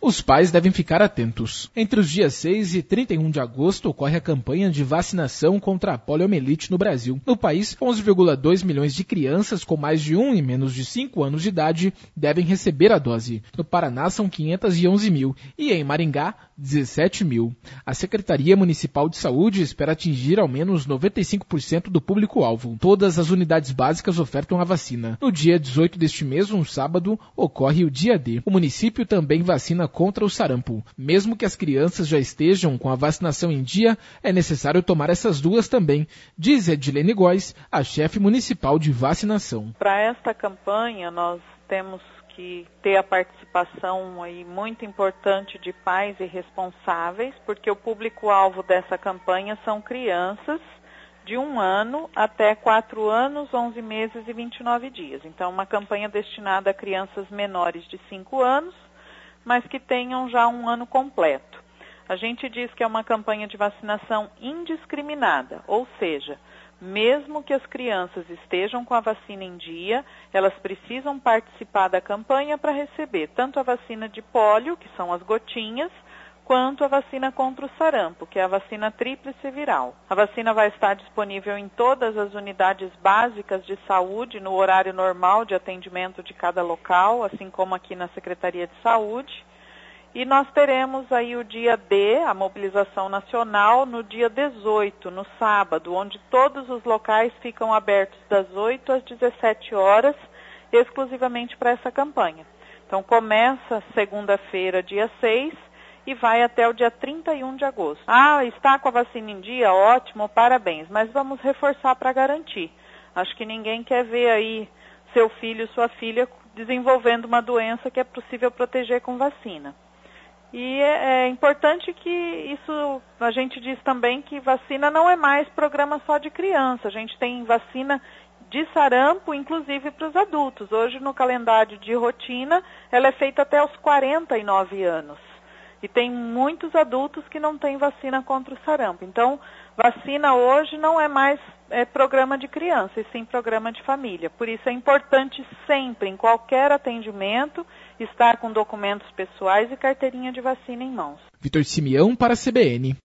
Os pais devem ficar atentos. Entre os dias 6 e 31 de agosto ocorre a campanha de vacinação contra a poliomielite no Brasil. No país, 11,2 milhões de crianças com mais de 1 e menos de 5 anos de idade devem receber a dose. No Paraná são 511 mil e em Maringá, 17 mil. A Secretaria Municipal de Saúde espera atingir ao menos 95% do público-alvo. Todas as unidades básicas ofertam a vacina. No dia 18 deste mês, um sábado, ocorre o dia D. O município também vacina contra o sarampo. Mesmo que as crianças já estejam com a vacinação em dia, é necessário tomar essas duas também, diz Edilene Góes, a chefe municipal de vacinação. Para esta campanha, nós temos que ter a participação aí muito importante de pais e responsáveis, porque o público-alvo dessa campanha são crianças de 1 ano até 4 anos, 11 meses e 29 dias. Então, uma campanha destinada a crianças menores de 5 anos, mas que tenham já 1 ano completo. A gente diz que é uma campanha de vacinação indiscriminada, ou seja, mesmo que as crianças estejam com a vacina em dia, elas precisam participar da campanha para receber tanto a vacina de pólio, que são as gotinhas, quanto a vacina contra o sarampo, que é a vacina tríplice viral. A vacina vai estar disponível em todas as unidades básicas de saúde, no horário normal de atendimento de cada local, assim como aqui na Secretaria de Saúde. E nós teremos aí o dia D, a mobilização nacional, no dia 18, no sábado, onde todos os locais ficam abertos das 8 às 17 horas, exclusivamente para essa campanha. Então começa segunda-feira, dia 6, e vai até o dia 31 de agosto. Está com a vacina em dia? Ótimo, parabéns, mas vamos reforçar para garantir. Acho que ninguém quer ver aí seu filho, sua filha desenvolvendo uma doença que é possível proteger com vacina. E é importante que isso, a gente diz também que vacina não é mais programa só de criança, a gente tem vacina de sarampo, inclusive para os adultos. Hoje no calendário de rotina, ela é feita até os 49 anos. E tem muitos adultos que não têm vacina contra o sarampo. Então, vacina hoje não é mais programa de criança, e sim programa de família. Por isso é importante sempre, em qualquer atendimento, estar com documentos pessoais e carteirinha de vacina em mãos. Vitor Simeão para a CBN.